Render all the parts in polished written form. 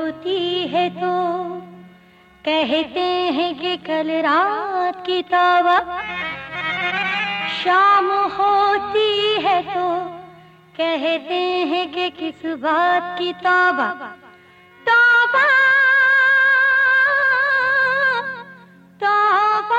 होती है तो कहते हैं कि कल रात की तौबा, शाम होती है तो कहते हैं कि किस बात की तौबा। तौबा तौबा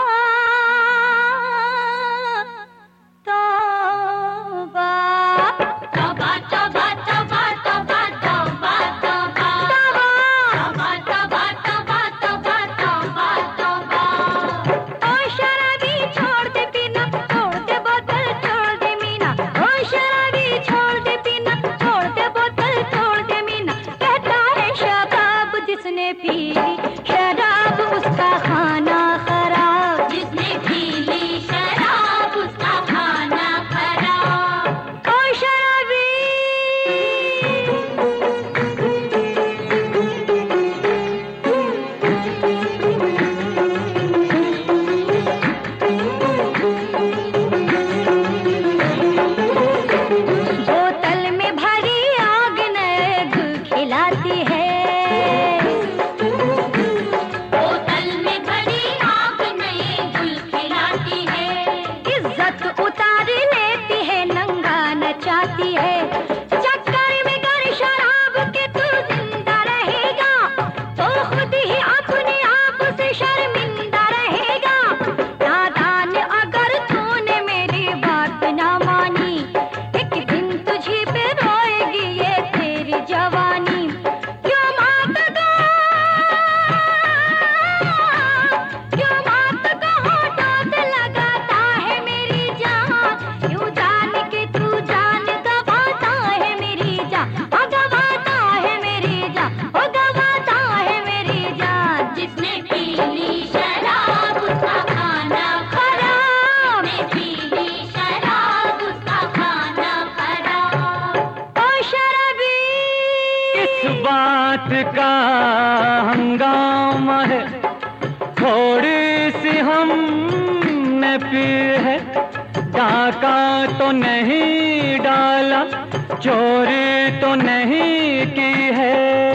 तौबा तौबा तौबा तौबा तौबा तौबा तौबा तौबा तौबा तौबा तौबा तौबा। ओ शराबी छोड़ दे पीना, छोड़ दे बोतल, छोड़ दे मीना। ओ शराबी छोड़ दे पीना, छोड़ दे बोतल, छोड़ दे मीना। कहता है शराब जिसने पी ली शराब उसका खाना खराब, जिसने पी ली शराब उसका खाना खराब। ओ शराबी बोतल में भरी आग नग खिलाती है, बोतल में भरी आग नए गुल खिलाती है। इज्जत उतार लेती है, नंगा नचाती है। चक्कर में गर शराब के तू जिंदा रहेगा तो खुद ही अपने आप से शर्मिंदा रहेगा। नादान अगर तूने मेरी बात ना मानी, एक दिन तुझी पे रोएगी ये तेरी जवानी। क्यों मात को होठों से लगाता है मेरी जान, यूं जान के तू जान गवाता है मेरी जान, ओ गवाता है मेरी जान, ओ गवाता है मेरी जान। जिसने पी ली शराब उसका खाना खराब, जिसने पी ली शराब उसका खाना खराब। ओ शराबी इस बात का हंगामा है, थोड़ी सी हमने पी है। डाका तो नहीं डाला, चोरी तो नहीं की है।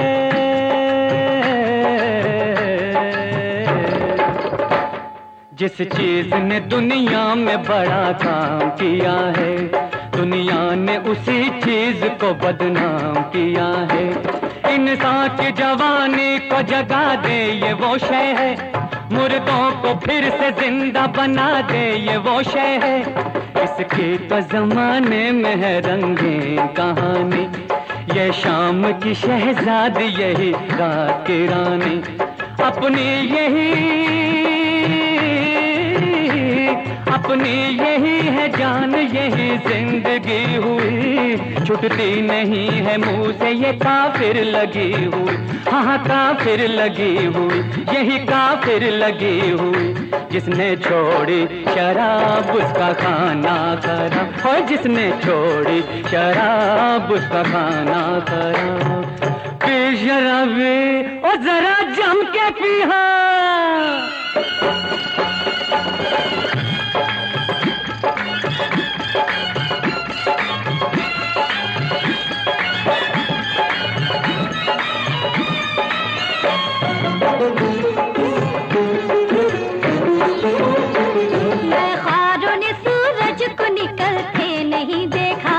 जिस चीज ने दुनिया में बड़ा काम किया है, दुनिया ने उसी चीज को बदनाम किया है। इंसान की जवानी को जगा दे ये वो शय है, मुर्दों को फिर से जिंदा बना दे ये वो शय है। इसकी तो जमाने में है रंगीन कहानी, ये शाम की शहजादी यही रात की रानी। अपनी यही है जान, यही जिंदगी हुई। छुटती नहीं है मुंह से ये काफिर लगी हुई, हाँ काफिर लगी हुई, यही काफिर लगी हुई। जिसने छोड़ी शराब उसका खाना खराब, और जिसने छोड़ी शराब उसका खाना खराब। पी शराबी और जरा जम के पीहा। मैं ख्वारों ने सूरज को निकलते नहीं देखा,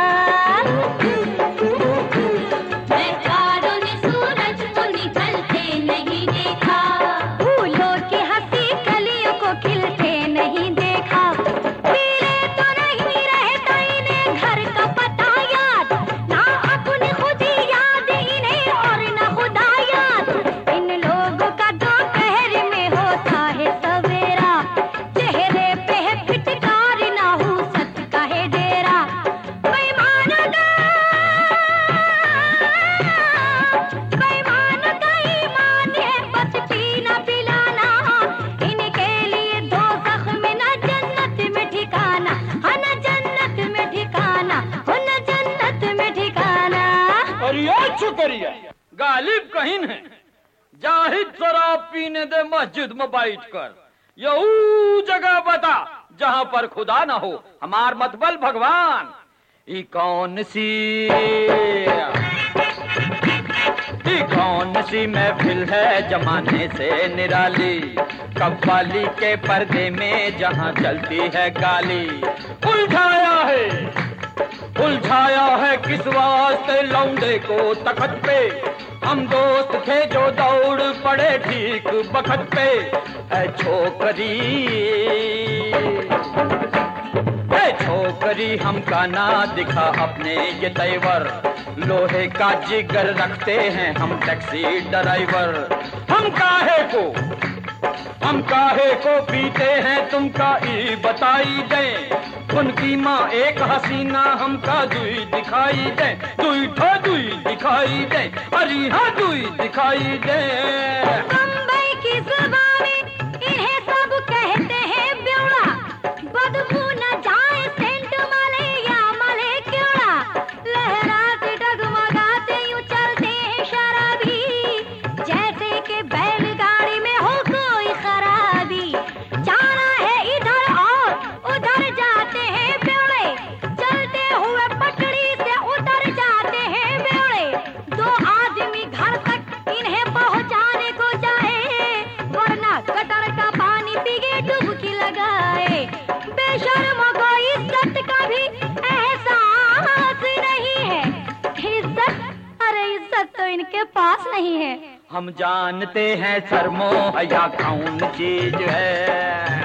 मैं ख्वारों ने सूरज को निकलते नहीं देखा। फूलों की हंसी कलियों को खिलते नहीं देखा। पीले तो नहीं रहता इन्हें घर का पता याद, ना अपनी खुद ही याद इन्हें और ना खुदा याद। इन लोगों का दोपहर में होता है सवेरा, चेहरे पे है फिटकार ना हो सच का है डेरा। बेईमान का ईमान है बस पीना पिलाना, इनके लिए दोज़ख में ना जन्नत में ठिकाना, हाँ ना जन्नत में ठिकाना, हो ना जन्नत में ठिकाना। और ये शुक्रिया गालिब कहीन है, जाहिद शराब पीने दे मस्जिद में बैठ कर। यहू जगह बता जहाँ पर खुदा ना हो, हमार मतबल भगवान। ई कौन सी ये कौन सी महफिल है जमाने से निराली, कव्वाली के पर्दे में जहां चलती है गाली। उलझाया है किस वास्ते लौंडे को तखत पे, हम दोस्त थे जो दौड़ पड़े ठीक बखत पे। ऐ छोकरी हमका ना दिखा अपने ये तेवर, लोहे का जिगर रखते हैं हम टैक्सी ड्राइवर। हम काहे को पीते हैं तुमका ई बताई दे, उनकी माँ एक हसीना हमका दुई दिखाई दे, दुई दिखाई दे, अरे हाँ दुई दिखाई दे। बम्बई की जुबान में इन्हें सब कहते हैं ब्योड़ा, बदबू न जाए सेंट मले या मले क्योड़ा, लहराते डगमगाते यूं चलते हैं शराबी, जैसे कि बैलगाड़ी में हो कोई खराबी। जाना है इधर और उधर जाते हैं ब्योड़े, चलते हुए पटड़ी से उतर जाते हैं ब्योड़े। दो आदमी घर तक इन्हें पहुंचाने को जाए, वरना गटर का पानी पी के डुबकी लगाए। बेशर्मों को इज्जत का भी एहसास नहीं है, इज्जत तो इनके पास नहीं है। हम जानते हैं शर्मो हया कौन चीज है,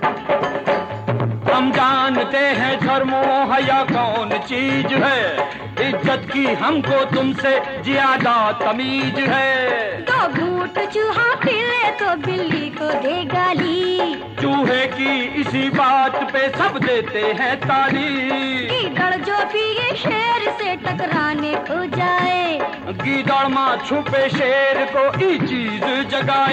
हम जानते हैं शर्मो हया कौन चीज है, इज्जत की हमको तुमसे ज्यादा तमीज है। तो घूंट चूहा पी ले तो बिल्ली को दे गाली, चूहे की इसी बात पे सब देते हैं ताली। गीदड़ जो पिए शेर से टकराने को जाए, गीदड़ माँ छुपे शेर को ई चीज जगाए।